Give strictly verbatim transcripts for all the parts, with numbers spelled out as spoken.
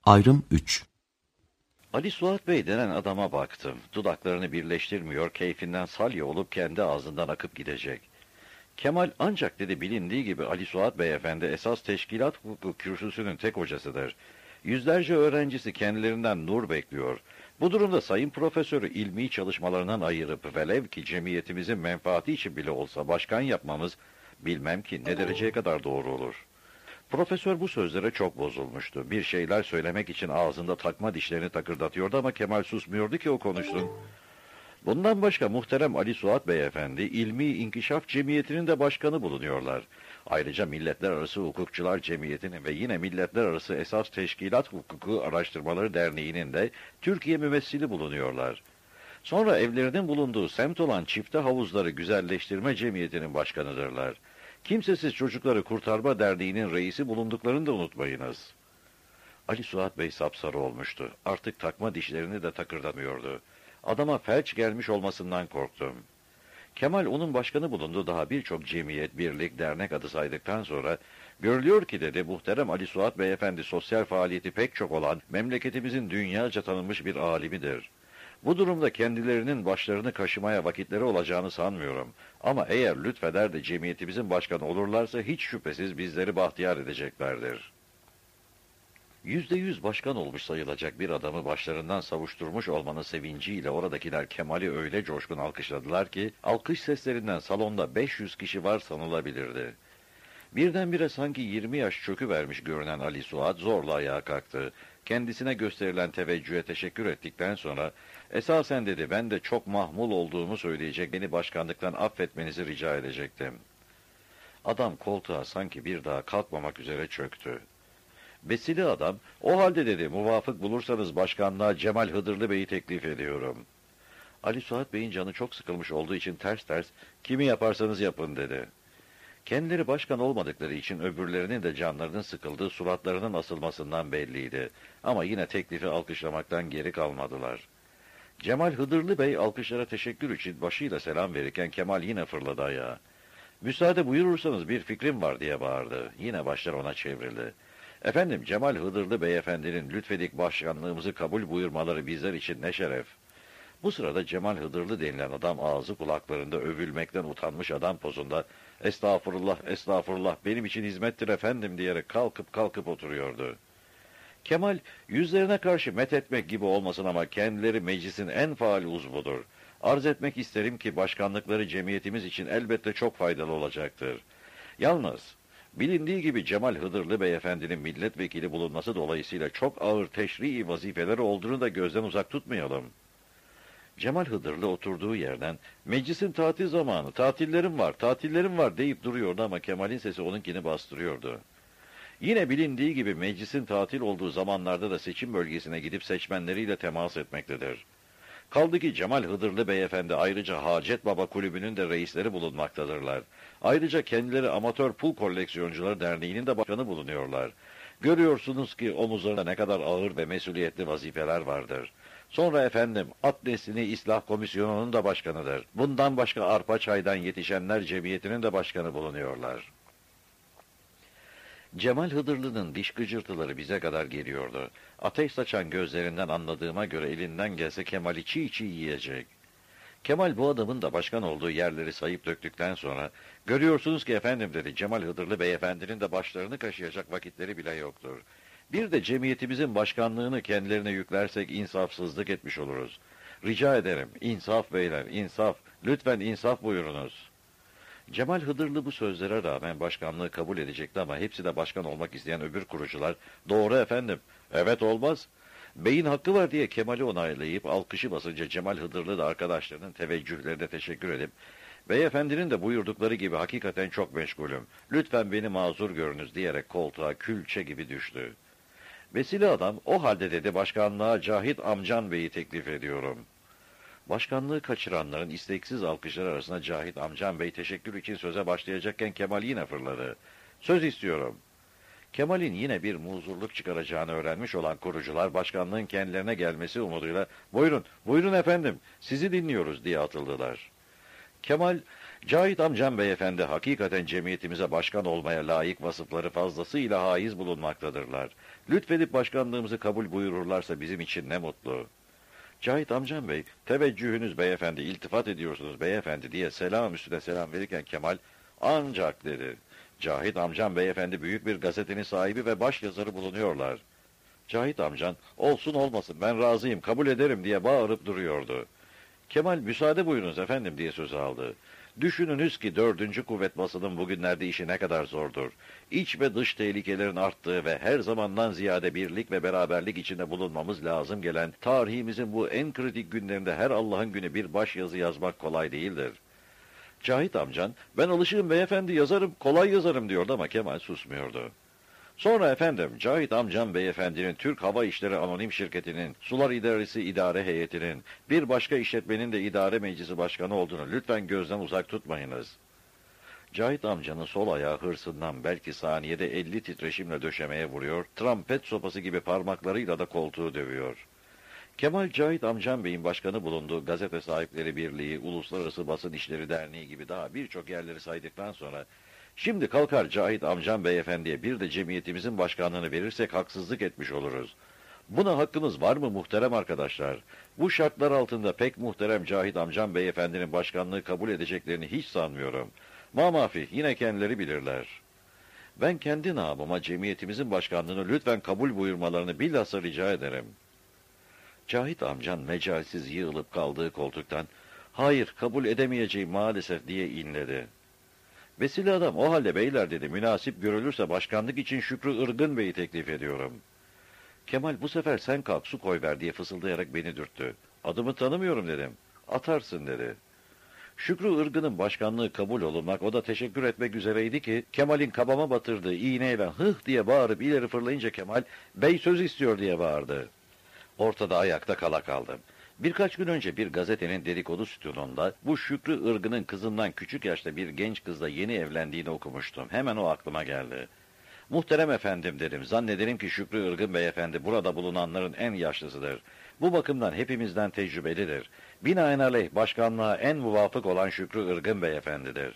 Ayrım üç. Ali Suat Bey denen adama baktım. Dudaklarını birleştirmiyor, keyfinden salya olup kendi ağzından akıp gidecek. Kemal ancak dedi bilindiği gibi Ali Suat Beyefendi esas teşkilat hukuku kürsüsünün tek hocasıdır. Yüzlerce öğrencisi kendilerinden nur bekliyor. Bu durumda sayın profesörü ilmi çalışmalarından ayırıp velev ki cemiyetimizin menfaati için bile olsa başkan yapmamız bilmem ki ne dereceye kadar doğru olur. Profesör bu sözlere çok bozulmuştu. Bir şeyler söylemek için ağzında takma dişlerini takırdatıyordu ama Kemal susmuyordu ki o konuşsun. Bundan başka muhterem Ali Suat Beyefendi, İlmi İnkişaf Cemiyeti'nin de başkanı bulunuyorlar. Ayrıca Milletler Arası Hukukçular Cemiyeti'nin ve yine Milletler Arası Esas Teşkilat Hukuku Araştırmaları Derneği'nin de Türkiye mümessili bulunuyorlar. Sonra evlerinin bulunduğu semt olan Çifte Havuzları Güzelleştirme Cemiyeti'nin başkanıdırlar. Kimsesiz Çocukları Kurtarma Derneği'nin reisi bulunduklarını da unutmayınız. Ali Suat Bey sapsarı olmuştu. Artık takma dişlerini de takırdamıyordu. Adama felç gelmiş olmasından korktum. Kemal onun başkanı bulundu, daha birçok cemiyet, birlik, dernek adı saydıktan sonra görülüyor ki dedi, muhterem Ali Suat Beyefendi sosyal faaliyeti pek çok olan memleketimizin dünyaca tanınmış bir alimidir. Bu durumda kendilerinin başlarını kaşımaya vakitleri olacağını sanmıyorum. Ama eğer lütfeder de cemiyetimizin başkanı olurlarsa hiç şüphesiz bizleri bahtiyar edeceklerdir. Yüzde yüz başkan olmuş sayılacak bir adamı başlarından savuşturmuş olmanın sevinciyle oradakiler Kemal'i öyle coşkun alkışladılar ki, alkış seslerinden salonda beş yüz kişi var sanılabilirdi. Birdenbire sanki yirmi yaş çöküvermiş görünen Ali Suat zorla ayağa kalktı. Kendisine gösterilen teveccühe teşekkür ettikten sonra, esasen dedi ben de çok mahmul olduğumu söyleyecek, beni başkanlıktan affetmenizi rica edecektim. Adam koltuğa sanki bir daha kalkmamak üzere çöktü. Besili adam, o halde dedi, muvafık bulursanız başkanlığa Cemal Hıdırlı Bey'i teklif ediyorum. Ali Suat Bey'in canı çok sıkılmış olduğu için ters ters, kimi yaparsanız yapın dedi. Kendileri başkan olmadıkları için öbürlerinin de canlarının sıkıldığı suratlarının asılmasından belliydi. Ama yine teklifi alkışlamaktan geri kalmadılar. Cemal Hıdırlı Bey alkışlara teşekkür için başıyla selam verirken Kemal yine fırladı ayağa. Müsaade buyurursanız bir fikrim var diye bağırdı. Yine başlar ona çevrildi. Efendim, Cemal Hıdırlı Beyefendinin lütfedik başkanlığımızı kabul buyurmaları bizler için ne şeref. Bu sırada Cemal Hıdırlı denilen adam ağzı kulaklarında övülmekten utanmış adam pozunda estağfurullah, estağfurullah benim için hizmettir efendim diyerek kalkıp kalkıp oturuyordu. Kemal yüzlerine karşı methetmek gibi olmasın ama kendileri meclisin en faal uzvudur. Arz etmek isterim ki başkanlıkları cemiyetimiz için elbette çok faydalı olacaktır. Yalnız bilindiği gibi Cemal Hıdırlı Beyefendinin milletvekili bulunması dolayısıyla çok ağır teşrii vazifeleri olduğunu da gözden uzak tutmayalım. Cemal Hıdırlı oturduğu yerden meclisin tatil zamanı, tatillerim var, tatillerim var deyip duruyordu ama Kemal'in sesi onunkini bastırıyordu. Yine bilindiği gibi meclisin tatil olduğu zamanlarda da seçim bölgesine gidip seçmenleriyle temas etmektedir. Kaldı ki Cemal Hıdırlı Beyefendi ayrıca Hacet Baba Kulübü'nün de reisleri bulunmaktadırlar. Ayrıca kendileri Amatör Pul Koleksiyoncuları Derneği'nin de başkanı bulunuyorlar. Görüyorsunuz ki omuzlarında ne kadar ağır ve mesuliyetli vazifeler vardır. Sonra efendim At Neslini İslah Komisyonu'nun da başkanıdır. Bundan başka Arpaçay'dan Yetişenler Cemiyeti'nin de başkanı bulunuyorlar. Cemal Hıdırlı'nın diş gıcırtıları bize kadar geliyordu. Ateş saçan gözlerinden anladığıma göre elinden gelse Kemal'i çiğ çiğ yiyecek. Kemal bu adamın da başkan olduğu yerleri sayıp döktükten sonra, görüyorsunuz ki efendim dedi, Cemal Hıdırlı Beyefendinin de başlarını kaşıyacak vakitleri bile yoktur. Bir de cemiyetimizin başkanlığını kendilerine yüklersek insafsızlık etmiş oluruz. Rica ederim, insaf beyler, insaf, lütfen insaf buyurunuz. Cemal Hıdırlı bu sözlere rağmen başkanlığı kabul edecekti ama hepsi de başkan olmak isteyen öbür kurucular, doğru efendim, evet olmaz. Beyin hakkı var diye Kemal'i onaylayıp alkışı basınca Cemal Hıdırlı da arkadaşlarının teveccühlerine teşekkür edip, beyefendinin de buyurdukları gibi hakikaten çok meşgulüm, lütfen beni mazur görünüz diyerek koltuğa külçe gibi düştü. Vesile adam, o halde dedi başkanlığa Cahit Amcan Bey'i teklif ediyorum. Başkanlığı kaçıranların isteksiz alkışlar arasında Cahit Amcan Bey teşekkür için söze başlayacakken Kemal yine fırladı. Söz istiyorum. Kemal'in yine bir muzurluk çıkaracağını öğrenmiş olan kurucular başkanlığın kendilerine gelmesi umuduyla buyurun, buyurun efendim, sizi dinliyoruz diye atıldılar. Kemal, Cahit amcam beyefendi hakikaten cemiyetimize başkan olmaya layık vasıfları fazlasıyla haiz bulunmaktadırlar. Lütfedip başkanlığımızı kabul buyururlarsa bizim için ne mutlu. Cahit amcam bey, teveccühünüz beyefendi, iltifat ediyorsunuz beyefendi diye selam üstüne selam verirken Kemal, ancak dedi. Cahit amcam beyefendi büyük bir gazetenin sahibi ve başyazarı bulunuyorlar. Cahit amcan, olsun olmasın ben razıyım, kabul ederim diye bağırıp duruyordu. Kemal, müsaade buyurunuz efendim diye söz aldı. Düşününüz ki dördüncü kuvvet basının bugünlerde işi ne kadar zordur. İç ve dış tehlikelerin arttığı ve her zamandan ziyade birlik ve beraberlik içinde bulunmamız lazım gelen tarihimizin bu en kritik günlerinde her Allah'ın günü bir başyazı yazmak kolay değildir. Cahit amcan, ben alışığım beyefendi yazarım, kolay yazarım diyordu ama Kemal susmuyordu. Sonra efendim, Cahit amcam beyefendinin Türk Hava İşleri Anonim Şirketi'nin, Sular İdaresi İdare Heyeti'nin, bir başka işletmenin de idare meclisi başkanı olduğunu lütfen gözden uzak tutmayınız. Cahit amcanın sol ayağı hırsından belki saniyede elli titreşimle döşemeye vuruyor, trompet sopası gibi parmaklarıyla da koltuğu dövüyor. Kemal, Cahit amcam beyin başkanı bulunduğu Gazete Sahipleri Birliği, Uluslararası Basın İşleri Derneği gibi daha birçok yerleri saydıktan sonra, şimdi kalkar Cahit amcam beyefendiye bir de cemiyetimizin başkanlığını verirsek haksızlık etmiş oluruz. Buna hakkınız var mı muhterem arkadaşlar? Bu şartlar altında pek muhterem Cahit amcam beyefendinin başkanlığı kabul edeceklerini hiç sanmıyorum. Mamafi, yine kendileri bilirler. Ben kendi namıma cemiyetimizin başkanlığını lütfen kabul buyurmalarını bilhassa rica ederim. Cahit amcan mecalsiz yığılıp kaldığı koltuktan, hayır kabul edemeyeceğim maalesef diye inledi. Vesile adam, o halde beyler dedi, münasip görülürse başkanlık için Şükrü Irgın Bey'i teklif ediyorum. Kemal, bu sefer sen kalk su koy ver diye fısıldayarak beni dürttü. Adımı tanımıyorum dedim. Atarsın dedi. Şükrü Irgın'ın başkanlığı kabul olunmak, o da teşekkür etmek üzereydi ki, Kemal'in kabama batırdığı iğneyle hıh diye bağırıp ileri fırlayınca Kemal, bey söz istiyor diye bağırdı. Ortada ayakta kala kaldım. Birkaç gün önce bir gazetenin dedikodu sütununda bu Şükrü Irgın'ın kızından küçük yaşta bir genç kızla yeni evlendiğini okumuştum. Hemen o aklıma geldi. Muhterem efendim dedim, zannederim ki Şükrü Irgın beyefendi burada bulunanların en yaşlısıdır. Bu bakımdan hepimizden tecrübelidir. Binaenaleyh başkanlığa en muvafık olan Şükrü Irgın beyefendidir.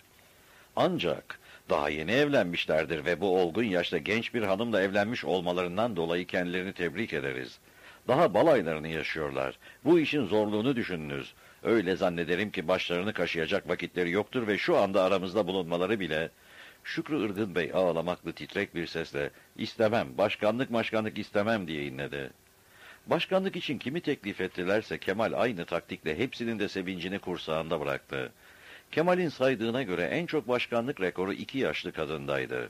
Ancak daha yeni evlenmişlerdir ve bu olgun yaşta genç bir hanımla evlenmiş olmalarından dolayı kendilerini tebrik ederiz. Daha balaylarını yaşıyorlar. Bu işin zorluğunu düşününüz. Öyle zannederim ki başlarını kaşıyacak vakitleri yoktur ve şu anda aramızda bulunmaları bile... Şükrü Irgın Bey ağlamaklı titrek bir sesle, istemem, başkanlık maşkanlık istemem diye inledi. Başkanlık için kimi teklif ettilerse Kemal aynı taktikle hepsinin de sevincini kursağında bıraktı. Kemal'in saydığına göre en çok başkanlık rekoru iki yaşlı kadındaydı.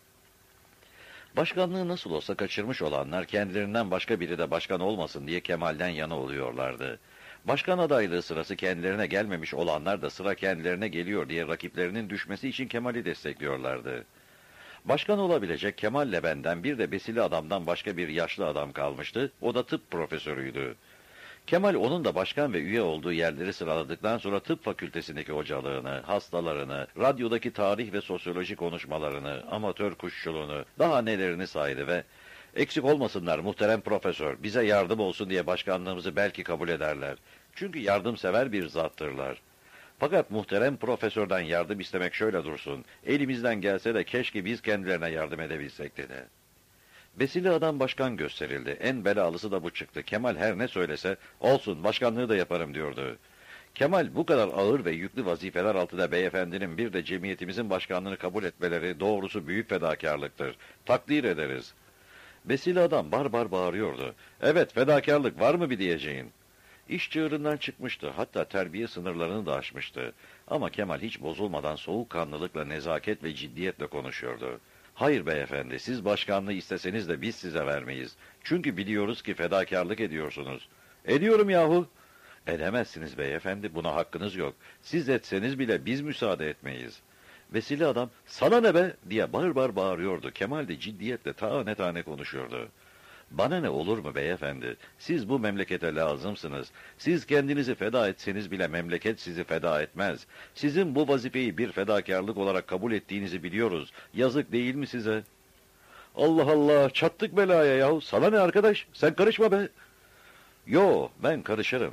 Başkanlığı nasıl olsa kaçırmış olanlar kendilerinden başka biri de başkan olmasın diye Kemal'den yana oluyorlardı. Başkan adaylığı sırası kendilerine gelmemiş olanlar da sıra kendilerine geliyor diye rakiplerinin düşmesi için Kemal'i destekliyorlardı. Başkan olabilecek Kemal'le benden bir de besili adamdan başka bir yaşlı adam kalmıştı, o da tıp profesörüydü. Kemal onun da başkan ve üye olduğu yerleri sıraladıktan sonra tıp fakültesindeki hocalığını, hastalarını, radyodaki tarih ve sosyoloji konuşmalarını, amatör kuşçuluğunu, daha nelerini saydı ve eksik olmasınlar muhterem profesör, bize yardım olsun diye başkanlığımızı belki kabul ederler. Çünkü yardımsever bir zattırlar. Fakat muhterem profesörden yardım istemek şöyle dursun, elimizden gelse de keşke biz kendilerine yardım edebilsek dedi. Vesile adam başkan gösterildi. En belalısı da bu çıktı. Kemal her ne söylese, olsun başkanlığı da yaparım diyordu. Kemal bu kadar ağır ve yüklü vazifeler altında beyefendinin bir de cemiyetimizin başkanlığını kabul etmeleri doğrusu büyük fedakarlıktır. Takdir ederiz. Vesile adam bar bar bağırıyordu. Evet, fedakarlık var mı bir diyeceğin? İş çığırından çıkmıştı, hatta terbiye sınırlarını da aşmıştı. Ama Kemal hiç bozulmadan soğukkanlılıkla, nezaket ve ciddiyetle konuşuyordu. Hayır beyefendi, siz başkanlığı isteseniz de biz size vermeyiz. Çünkü biliyoruz ki fedakarlık ediyorsunuz. Ediyorum yahu. Edemezsiniz beyefendi, buna hakkınız yok. Siz etseniz bile biz müsaade etmeyiz. Vesile adam, sana ne be diye bağır bağır bağırıyordu. Kemal de ciddiyetle tane tane konuşuyordu. Bana ne olur mu beyefendi? Siz bu memlekete lazımsınız. Siz kendinizi feda etseniz bile memleket sizi feda etmez. Sizin bu vazifeyi bir fedakarlık olarak kabul ettiğinizi biliyoruz. Yazık değil mi size? Allah Allah, çattık belaya yahu. Sana ne arkadaş? Sen karışma be. Yo, ben karışırım.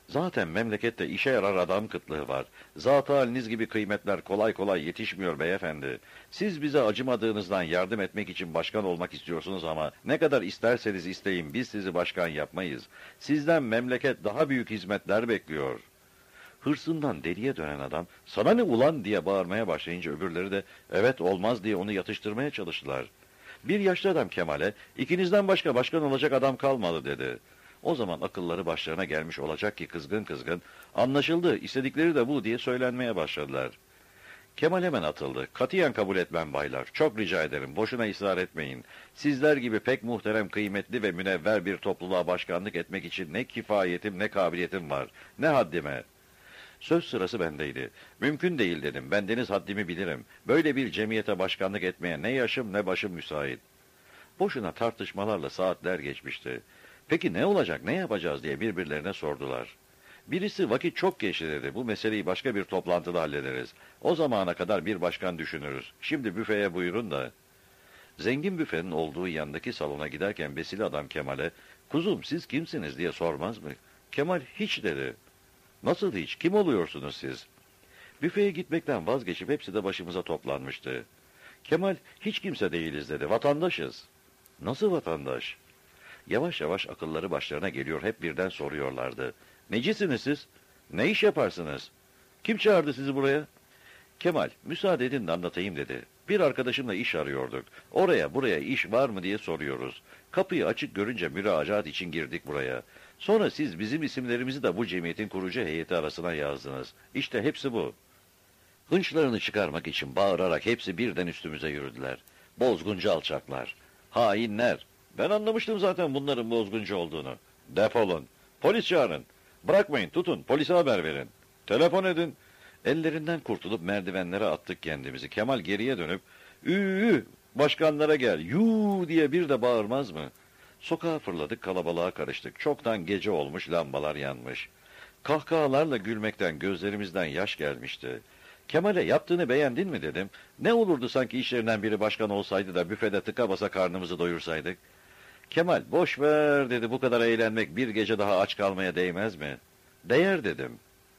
Zaten memlekette işe yarar adam kıtlığı var. Zat-ı haliniz gibi kıymetler kolay kolay yetişmiyor beyefendi. Siz bize acımadığınızdan yardım etmek için başkan olmak istiyorsunuz ama ne kadar isterseniz isteyin biz sizi başkan yapmayız. Sizden memleket daha büyük hizmetler bekliyor. Hırsından deliye dönen adam sana ne ulan diye bağırmaya başlayınca öbürleri de evet olmaz diye onu yatıştırmaya çalıştılar. Bir yaşlı adam Kemal'e ikinizden başka başkan olacak adam kalmadı dedi. O zaman akılları başlarına gelmiş olacak ki kızgın kızgın anlaşıldı istedikleri de bu diye söylenmeye başladılar. Kemal hemen atıldı. Katiyen kabul etmem baylar. Çok rica ederim. Boşuna ısrar etmeyin. Sizler gibi pek muhterem, kıymetli ve münevver bir topluluğa başkanlık etmek için ne kifayetim ne kabiliyetim var. Ne haddime. Söz sırası bendeydi. Mümkün değil dedim. Bendeniz haddimi bilirim. Böyle bir cemiyete başkanlık etmeye ne yaşım ne başım müsait. Boşuna tartışmalarla saatler geçmişti. Peki ne olacak, ne yapacağız diye birbirlerine sordular. Birisi vakit çok geçti dedi. Bu meseleyi başka bir toplantıda hallederiz. O zamana kadar bir başkan düşünürüz. Şimdi büfeye buyurun da. Zengin büfenin olduğu yandaki salona giderken besili adam Kemal'e "Kuzum siz kimsiniz?" diye sormaz mı? Kemal hiç dedi. Nasıl hiç? Kim oluyorsunuz siz? Büfeye gitmekten vazgeçip hepsi de başımıza toplanmıştı. Kemal hiç kimse değiliz dedi. Vatandaşız. Nasıl vatandaş? Yavaş yavaş akılları başlarına geliyor. Hep birden soruyorlardı. Necisiniz siz? Ne iş yaparsınız? Kim çağırdı sizi buraya? Kemal, müsaade edin de anlatayım dedi. Bir arkadaşımla iş arıyorduk. Oraya buraya iş var mı diye soruyoruz. Kapıyı açık görünce müracaat için girdik buraya. Sonra siz bizim isimlerimizi de bu cemiyetin kurucu heyeti arasına yazdınız. İşte hepsi bu. Hınçlarını çıkarmak için bağırarak hepsi birden üstümüze yürüdüler. Bozguncu alçaklar. Hainler. Ben anlamıştım zaten bunların bozguncu olduğunu. Defolun. Polis çağırın. Bırakmayın, tutun. Polise haber verin. Telefon edin. Ellerinden kurtulup merdivenlere attık kendimizi. Kemal geriye dönüp, "Üü, başkanlara gel, yuu" diye bir de bağırmaz mı? Sokağa fırladık, kalabalığa karıştık. Çoktan gece olmuş, lambalar yanmış. Kahkahalarla gülmekten gözlerimizden yaş gelmişti. Kemal'e yaptığını beğendin mi dedim. Ne olurdu sanki işlerinden biri başkan olsaydı da büfede tıka basa karnımızı doyursaydık. Kemal, boş ver dedi, bu kadar eğlenmek bir gece daha aç kalmaya değmez mi? Değer dedim.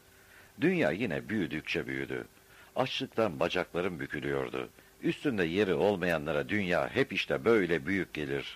Dünya yine büyüdükçe büyüdü. Açlıktan bacaklarım bükülüyordu. Üstünde yeri olmayanlara dünya hep işte böyle büyük gelir.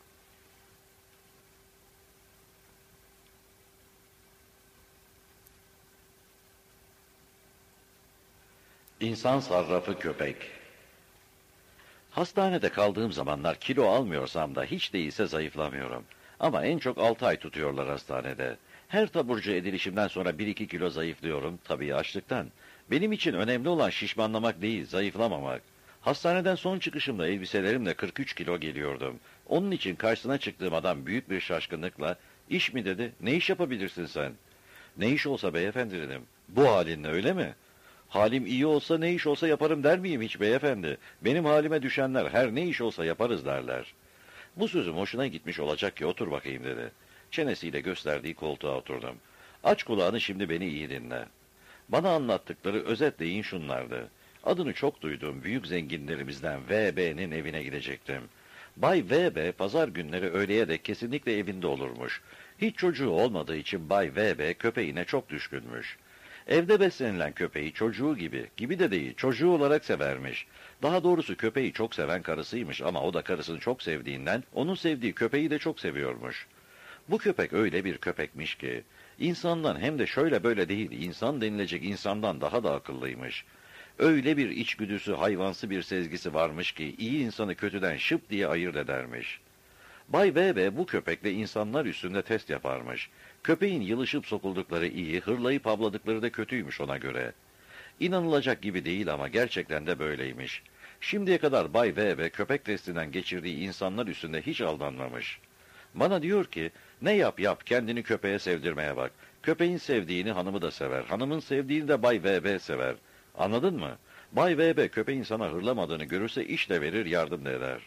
İnsan sarrafı köpek. Hastanede kaldığım zamanlar kilo almıyorsam da hiç değilse zayıflamıyorum. Ama en çok altı ay tutuyorlar hastanede. Her taburcu edilişimden sonra bir iki kilo zayıflıyorum, tabii açlıktan. Benim için önemli olan şişmanlamak değil, zayıflamamak. Hastaneden son çıkışımda elbiselerimle kırk üç kilo geliyordum. Onun için karşısına çıktığım adam büyük bir şaşkınlıkla, "İş mi?" dedi. "Ne iş yapabilirsin sen?" "Ne iş olsa beyefendi" dedim. "Bu halinle öyle mi?" "Halim iyi olsa ne iş olsa yaparım der miyim hiç beyefendi? Benim halime düşenler her ne iş olsa yaparız derler." Bu sözüm hoşuna gitmiş olacak ki otur bakayım dedi. Çenesiyle gösterdiği koltuğa oturdum. "Aç kulağını, şimdi beni iyi dinle." Bana anlattıkları özetleyin şunlardı. Adını çok duyduğum büyük zenginlerimizden V B'nin evine gidecektim. Bay V B pazar günleri öğleye dek kesinlikle evinde olurmuş. Hiç çocuğu olmadığı için Bay V B köpeğine çok düşkünmüş. Evde beslenilen köpeği çocuğu gibi, gibi de değil, çocuğu olarak severmiş. Daha doğrusu köpeği çok seven karısıymış ama o da karısını çok sevdiğinden onun sevdiği köpeği de çok seviyormuş. Bu köpek öyle bir köpekmiş ki, insandan hem de şöyle böyle değil, insan denilecek insandan daha da akıllıymış. Öyle bir içgüdüsü, hayvansı bir sezgisi varmış ki, iyi insanı kötüden şıp diye ayırt edermiş. Bay V B bu köpekle insanlar üstünde test yaparmış. Köpeğin yılışıp sokuldukları iyi, hırlayıp havladıkları da kötüymüş ona göre. İnanılacak gibi değil ama gerçekten de böyleymiş. Şimdiye kadar Bay V B köpek testinden geçirdiği insanlar üstünde hiç aldanmamış. Bana diyor ki, "Ne yap yap kendini köpeğe sevdirmeye bak. Köpeğin sevdiğini hanımı da sever, hanımın sevdiğini de Bay V B sever. Anladın mı? Bay V B köpeğin sana hırlamadığını görürse iş de verir, yardım da eder."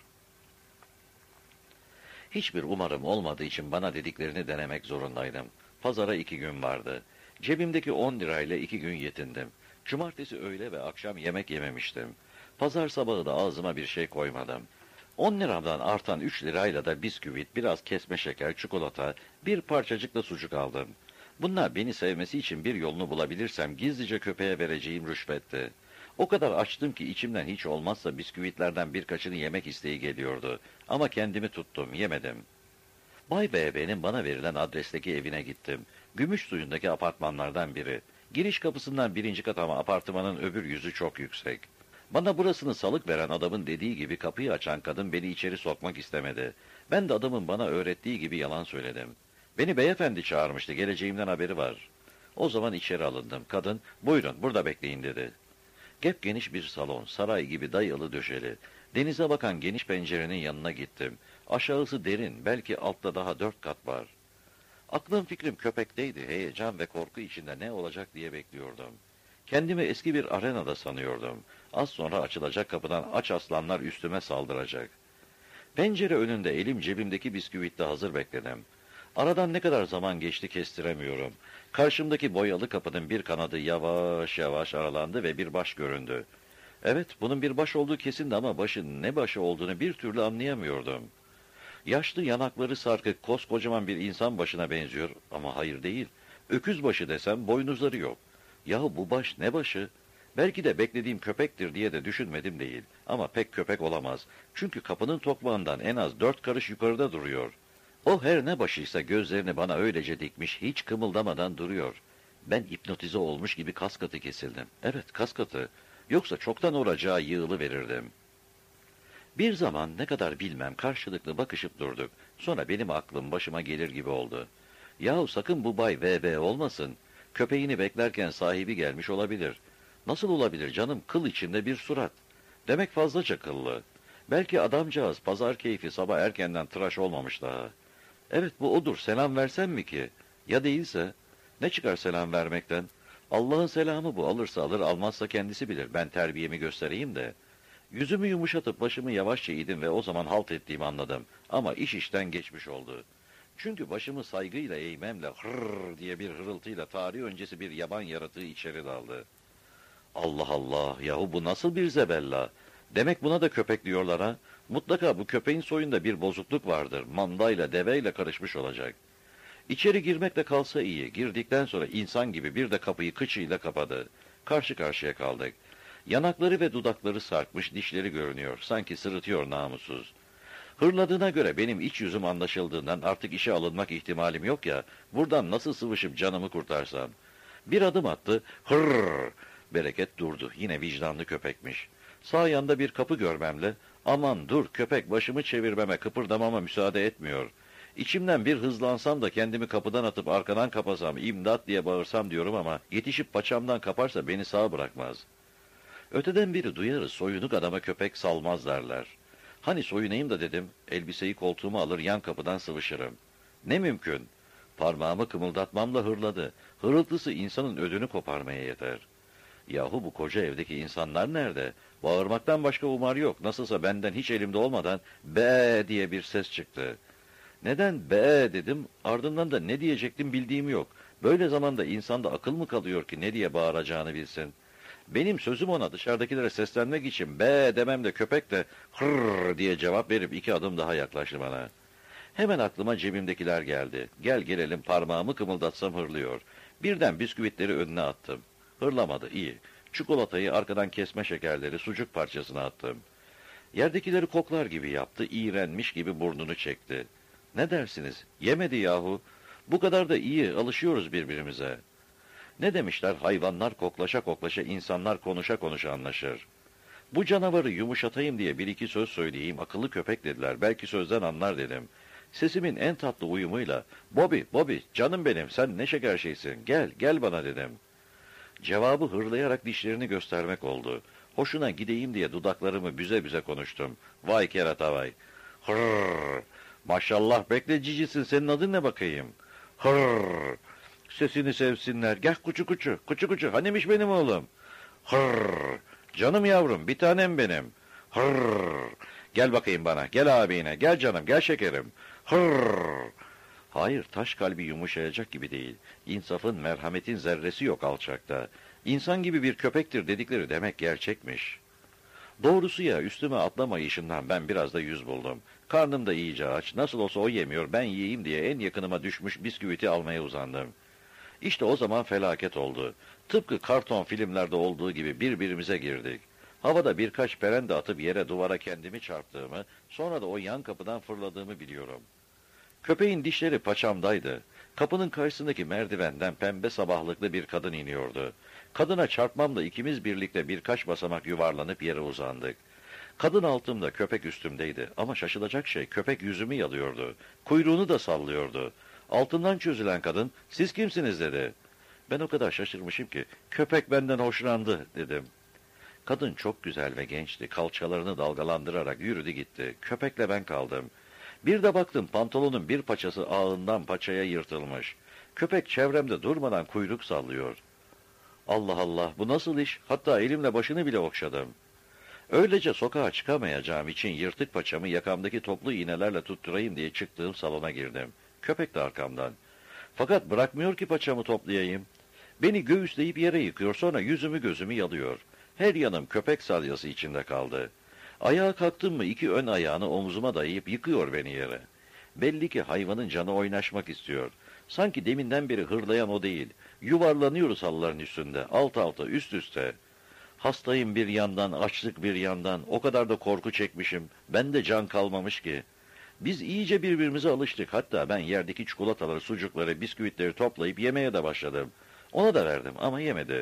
Hiçbir umarım olmadığı için bana dediklerini denemek zorundaydım. Pazara iki gün vardı. Cebimdeki on lirayla iki gün yetindim. Cumartesi öğle ve akşam yemek yememiştim. Pazar sabahı da ağzıma bir şey koymadım. On liramdan artan üç lirayla da bisküvit, biraz kesme şeker, çikolata, bir parçacık da sucuk aldım. Bunlar beni sevmesi için bir yolunu bulabilirsem gizlice köpeğe vereceğim rüşvetti. O kadar açtım ki içimden hiç olmazsa bisküvitlerden birkaçını yemek isteği geliyordu. Ama kendimi tuttum, yemedim. Bay B B'nin bana verilen adresteki evine gittim. Gümüş suyundaki apartmanlardan biri. Giriş kapısından birinci kat ama apartmanın öbür yüzü çok yüksek. Bana burasını salık veren adamın dediği gibi kapıyı açan kadın beni içeri sokmak istemedi. Ben de adamın bana öğrettiği gibi yalan söyledim. Beni beyefendi çağırmıştı, geleceğimden haberi var. O zaman içeri alındım. Kadın, buyurun burada bekleyin dedi. Gep geniş bir salon, saray gibi dayalı döşeli. Denize bakan geniş pencerenin yanına gittim. Aşağısı derin, belki altta daha dört kat var. Aklım fikrim köpekteydi, heyecan ve korku içinde ne olacak diye bekliyordum. Kendimi eski bir arenada sanıyordum. Az sonra açılacak kapıdan aç aslanlar üstüme saldıracak. Pencere önünde elim cebimdeki bisküvitle hazır bekledim. Aradan ne kadar zaman geçti kestiremiyorum. Karşımdaki boyalı kapının bir kanadı yavaş yavaş aralandı ve bir baş göründü. Evet, bunun bir baş olduğu kesindi ama başın ne başı olduğunu bir türlü anlayamıyordum. Yaşlı, yanakları sarkık, koskocaman bir insan başına benziyor ama hayır değil. Öküz başı desem boynuzları yok. Yahu bu baş ne başı? Belki de beklediğim köpektir diye de düşünmedim değil. Ama pek köpek olamaz. Çünkü kapının tokmağından en az dört karış yukarıda duruyor. O her ne başıysa gözlerini bana öylece dikmiş, hiç kımıldamadan duruyor. Ben hipnotize olmuş gibi kas katı kesildim. Evet, kas katı. Yoksa çoktan olacağı yığılı verirdim. Bir zaman ne kadar bilmem karşılıklı bakışıp durduk. Sonra benim aklım başıma gelir gibi oldu. Yahu sakın bu Bay V B olmasın. Köpeğini beklerken sahibi gelmiş olabilir. Nasıl olabilir canım, kıl içinde bir surat. Demek fazlaca kıllı. Belki adamcağız pazar keyfi sabah erkenden tıraş olmamış daha. Evet bu odur, selam versem mi ki? Ya değilse? Ne çıkar selam vermekten? Allah'ın selamı bu, alırsa alır almazsa kendisi bilir. Ben terbiyemi göstereyim de. Yüzümü yumuşatıp başımı yavaşça eğdim ve o zaman halt ettiğimi anladım. Ama iş işten geçmiş oldu. Çünkü başımı saygıyla eğmemle hırr diye bir hırıltıyla tarih öncesi bir yaban yaratığı içeri daldı. Allah Allah, yahu bu nasıl bir zebella? Demek buna da köpek diyorlar ha? Mutlaka bu köpeğin soyunda bir bozukluk vardır. Mandayla, deveyle karışmış olacak. İçeri girmekle kalsa iyi. Girdikten sonra insan gibi bir de kapıyı kıçıyla kapadı. Karşı karşıya kaldık. Yanakları ve dudakları sarkmış, dişleri görünüyor. Sanki sırıtıyor namussuz. Hırladığına göre benim iç yüzüm anlaşıldığından artık işe alınmak ihtimalim yok ya, buradan nasıl sıvışıp canımı kurtarsam. Bir adım attı, hırrrr, bereket durdu, yine vicdanlı köpekmiş. Sağ yanda bir kapı görmemle, aman dur köpek başımı çevirmeme, kıpırdamama müsaade etmiyor. İçimden bir hızlansam da kendimi kapıdan atıp arkadan kapasam, imdat diye bağırsam diyorum ama yetişip paçamdan kaparsa beni sağ bırakmaz. Öteden biri duyarız, soyunuk adama köpek salmaz derler. Hani soyunayım da dedim, elbiseyi koltuğuma alır yan kapıdan sıvışırım. Ne mümkün? Parmağımı kımıldatmamla hırladı. Hırıltısı insanın ödünü koparmaya yeter. Yahu bu koca evdeki insanlar nerede? Bağırmaktan başka umar yok. Nasılsa benden hiç elimde olmadan be diye bir ses çıktı. Neden be dedim, ardından da ne diyecektim bildiğim yok. Böyle zamanda insanda akıl mı kalıyor ki ne diye bağıracağını bilsin? Benim sözüm ona dışarıdakilere seslenmek için be demem de köpek de hırr diye cevap verip iki adım daha yaklaştı bana. Hemen aklıma cebimdekiler geldi. Gel gelelim parmağımı kımıldatsam hırlıyor. Birden bisküvitleri önüne attım. Hırlamadı iyi. Çikolatayı arkadan kesme şekerleri sucuk parçasına attım. Yerdekileri koklar gibi yaptı, iğrenmiş gibi burnunu çekti. Ne dersiniz? Yemedi yahu. Bu kadar da iyi, alışıyoruz birbirimize. Ne demişler, hayvanlar koklaşa koklaşa, insanlar konuşa konuşa anlaşır. Bu canavarı yumuşatayım diye bir iki söz söyleyeyim, akıllı köpek dediler, belki sözden anlar dedim. Sesimin en tatlı uyumuyla, Bobby, Bobby, canım benim, sen ne şeker şeysin, gel, gel bana dedim. Cevabı hırlayarak dişlerini göstermek oldu. Hoşuna gideyim diye dudaklarımı büze büze konuştum. Vay kerata vay. Hırrrr. Maşallah bekle cicisin, senin adın ne bakayım? Hırrrr. Sesini sevsinler. Gel kuçu kuçu, kuçu kuçu. Hanimiş benim oğlum? Hırrrr. Canım yavrum, bir tanem benim. Hırrrr. Gel bakayım bana, gel abine, gel canım, gel şekerim. Hırrrr. Hayır, taş kalbi yumuşayacak gibi değil. İnsafın, merhametin zerresi yok alçakta. İnsan gibi bir köpektir dedikleri demek gerçekmiş. Doğrusu ya, üstüme atlamayışından ben biraz da yüz buldum. Karnım da iyice aç, nasıl olsa o yemiyor, ben yiyeyim diye en yakınıma düşmüş bisküviti almaya uzandım. İşte o zaman felaket oldu. Tıpkı karton filmlerde olduğu gibi birbirimize girdik. Havada birkaç perende atıp yere duvara kendimi çarptığımı, sonra da o yan kapıdan fırladığımı biliyorum. Köpeğin dişleri paçamdaydı. Kapının karşısındaki merdivenden pembe sabahlıklı bir kadın iniyordu. Kadına çarpmamla ikimiz birlikte birkaç basamak yuvarlanıp yere uzandık. Kadın altımda, köpek üstümdeydi. Ama şaşılacak şey, köpek yüzümü yalıyordu. Kuyruğunu da sallıyordu. Altından çözülen kadın, "Siz kimsiniz?" dedi. Ben o kadar şaşırmışım ki, "Köpek benden hoşlandı," dedim. Kadın çok güzel ve gençti. Kalçalarını dalgalandırarak yürüdü gitti. Köpekle ben kaldım. Bir de baktım pantolonun bir paçası ağından paçaya yırtılmış. Köpek çevremde durmadan kuyruk sallıyor. Allah Allah, bu nasıl iş? Hatta elimle başını bile okşadım. Öylece sokağa çıkamayacağım için yırtık paçamı yakamdaki toplu iğnelerle tutturayım diye çıktığım salona girdim. Köpek de arkamdan. Fakat bırakmıyor ki paçamı toplayayım. Beni göğüsleyip yere yıkıyor, sonra yüzümü gözümü yalıyor. Her yanım köpek salyası içinde kaldı. Ayağa kalktım mı iki ön ayağını omzuma dayayıp yıkıyor beni yere. Belli ki hayvanın canı oynaşmak istiyor. Sanki deminden beri hırlayan o değil. Yuvarlanıyoruz halıların üstünde, alt alta, üst üste. Hastayım bir yandan, açlık bir yandan. O kadar da korku çekmişim. Bende can kalmamış ki. Biz iyice birbirimize alıştık. Hatta ben yerdeki çikolataları, sucukları, bisküvitleri toplayıp yemeye de başladım. Ona da verdim ama yemedi.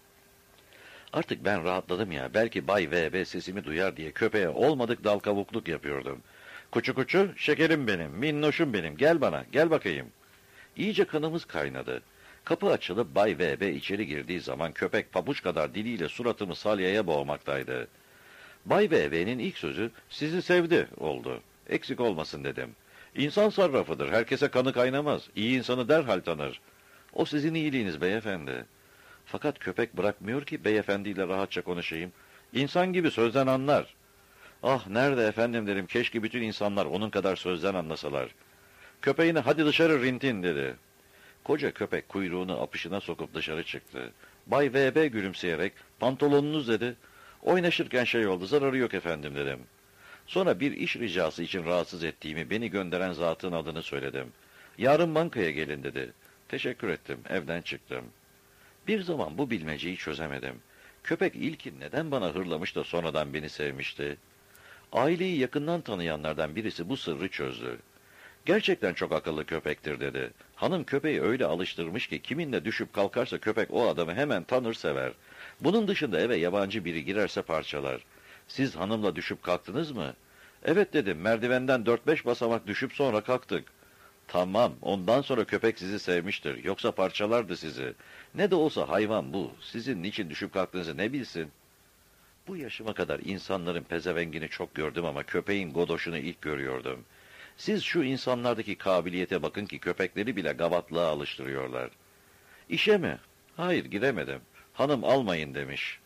Artık ben rahatladım ya. Belki Bay V B sesimi duyar diye köpeğe olmadık dal kavukluk yapıyordum. "Kuçu kuçu, şekerim benim, minnoşum benim. Gel bana, gel bakayım." İyice kanımız kaynadı. Kapı açılıp Bay V B içeri girdiği zaman köpek pabuç kadar diliyle suratımı salyaya boğmaktaydı. Bay V B'nin ilk sözü, "Sizi sevdi," oldu. Eksik olmasın dedim. "İnsan sarrafıdır, herkese kanı kaynamaz. İyi insanı derhal tanır." "O sizin iyiliğiniz beyefendi." Fakat köpek bırakmıyor ki beyefendiyle rahatça konuşayım. "İnsan gibi sözden anlar." "Ah nerede efendim," dedim, "keşke bütün insanlar onun kadar sözden anlasalar." "Köpeğine hadi dışarı Rintin," dedi. Koca köpek kuyruğunu apışına sokup dışarı çıktı. Bay V B gülümseyerek, "Pantolonunuz," dedi. "Oynaşırken şey oldu, zararı yok efendim," dedim. Sonra bir iş ricası için rahatsız ettiğimi, beni gönderen zatın adını söyledim. "Yarın bankaya gelin," dedi. Teşekkür ettim, evden çıktım. Bir zaman bu bilmeceyi çözemedim. Köpek ilkin neden bana hırlamış da sonradan beni sevmişti? Aileyi yakından tanıyanlardan birisi bu sırrı çözdü. "Gerçekten çok akıllı köpektir," dedi. "Hanım köpeği öyle alıştırmış ki kiminle düşüp kalkarsa köpek o adamı hemen tanır sever. Bunun dışında eve yabancı biri girerse parçalar. Siz hanımla düşüp kalktınız mı?" "Evet," dedim, "merdivenden dört beş basamak düşüp sonra kalktık." "Tamam, ondan sonra köpek sizi sevmiştir. Yoksa parçalardı sizi. Ne de olsa hayvan bu. Sizin niçin düşüp kalktığınızı ne bilsin?" Bu yaşıma kadar insanların pezevengini çok gördüm ama köpeğin godoşunu ilk görüyordum. Siz şu insanlardaki kabiliyete bakın ki köpekleri bile gavatlığa alıştırıyorlar. "İşe mi?" "Hayır, gidemedim. Hanım almayın," demiş.